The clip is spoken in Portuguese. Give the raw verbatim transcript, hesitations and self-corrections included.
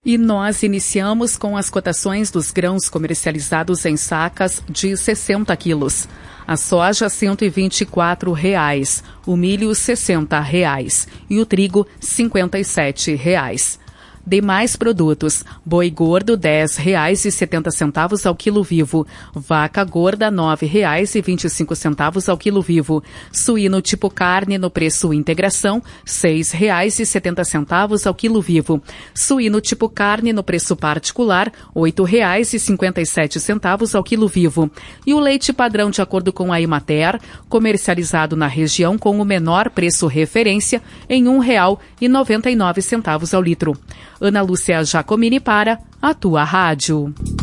E nós iniciamos com as cotações dos grãos comercializados em sacas de sessenta quilos. A soja, cento e vinte e quatro reais, o milho, sessenta reais e o trigo, cinquenta e sete reais. Demais produtos: boi gordo, dez reais e setenta centavos ao quilo vivo, vaca gorda, nove reais e vinte e cinco centavos ao quilo vivo, suíno tipo carne no preço integração, seis reais e setenta centavos ao quilo vivo, suíno tipo carne no preço particular, oito reais e cinquenta e sete centavos ao quilo vivo, e o leite padrão de acordo com a Emater, comercializado na região com o menor preço referência em um real e noventa e nove centavos ao litro. Ana Lúcia Giacomini para a Tua Rádio.